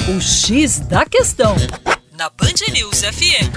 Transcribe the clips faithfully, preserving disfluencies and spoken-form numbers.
O X da Questão, na Band News F M.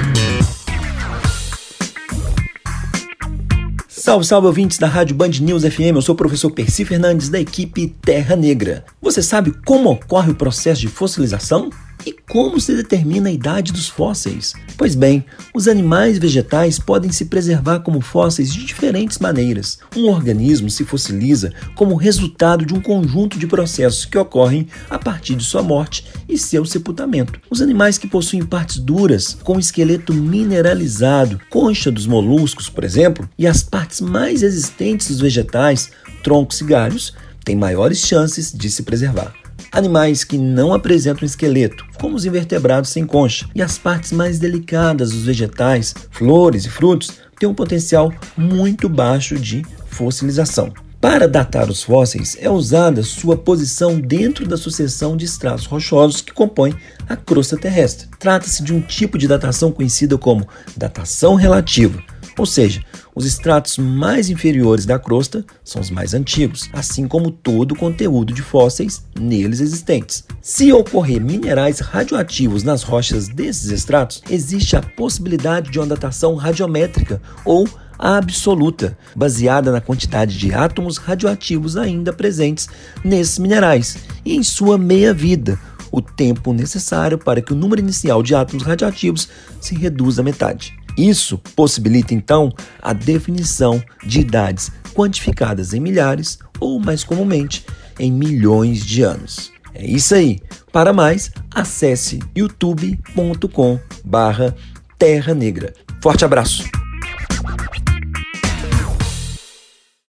Salve, salve ouvintes da Rádio Band News F M, eu sou o professor Percy Fernandes da equipe Terra Negra. Você sabe como ocorre o processo de fossilização? E como se determina a idade dos fósseis? Pois bem, os animais vegetais podem se preservar como fósseis de diferentes maneiras. Um organismo se fossiliza como resultado de um conjunto de processos que ocorrem a partir de sua morte e seu sepultamento. Os animais que possuem partes duras, com esqueleto mineralizado, concha dos moluscos, por exemplo, e as partes mais resistentes dos vegetais, troncos e galhos, têm maiores chances de se preservar. Animais que não apresentam esqueleto, como os invertebrados sem concha, e as partes mais delicadas dos vegetais, flores e frutos, têm um potencial muito baixo de fossilização. Para datar os fósseis, é usada sua posição dentro da sucessão de estratos rochosos que compõem a crosta terrestre. Trata-se de um tipo de datação conhecida como datação relativa, ou seja, os estratos mais inferiores da crosta são os mais antigos, assim como todo o conteúdo de fósseis neles existentes. Se ocorrer minerais radioativos nas rochas desses estratos, existe a possibilidade de uma datação radiométrica ou absoluta, baseada na quantidade de átomos radioativos ainda presentes nesses minerais e em sua meia-vida, o tempo necessário para que o número inicial de átomos radioativos se reduza à metade. Isso possibilita, então, a definição de idades quantificadas em milhares ou, mais comumente, em milhões de anos. É isso aí. Para mais, acesse youtube ponto com barra Terra Negra. Forte abraço!